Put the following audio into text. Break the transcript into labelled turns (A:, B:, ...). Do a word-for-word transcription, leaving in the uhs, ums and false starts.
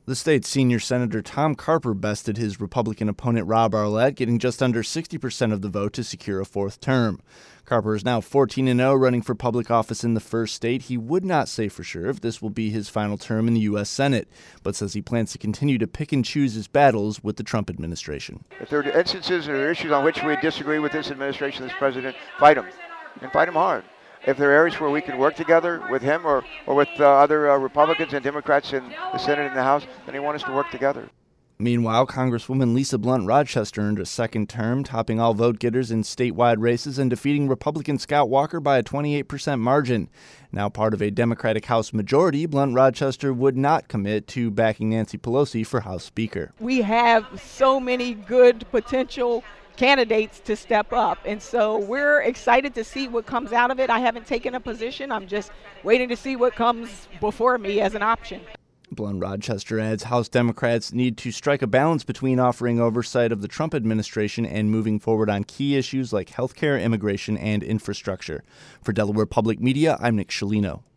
A: The state's senior Senator Tom Carper bested his Republican opponent Rob Arlett, getting just under sixty percent of the vote to secure a fourth term. Carper is now fourteen and oh, running for public office in the first state. He would not say for sure if this will be his final term in the U S Senate, but says he plans to continue to pick and choose his battles with the Trump administration.
B: If there are instances or issues on which we disagree with this administration, this president, fight him, and fight him hard. If there are areas where we can work together with him or, or with uh, other uh, Republicans and Democrats in the Senate and the House, then he wants us to work together.
A: Meanwhile, Congresswoman Lisa Blunt Rochester earned a second term, topping all vote-getters in statewide races and defeating Republican Scott Walker by a twenty-eight percent margin. Now part of a Democratic House majority, Blunt Rochester would not commit to backing Nancy Pelosi for House Speaker.
C: We have so many good potential candidates to step up, and so we're excited to see what comes out of it. I haven't taken a position. I'm just waiting to see what comes before me as an option.
A: Blunt Rochester adds House Democrats need to strike a balance between offering oversight of the Trump administration and moving forward on key issues like health care, immigration, and infrastructure. For Delaware Public Media, I'm Nick Scialino.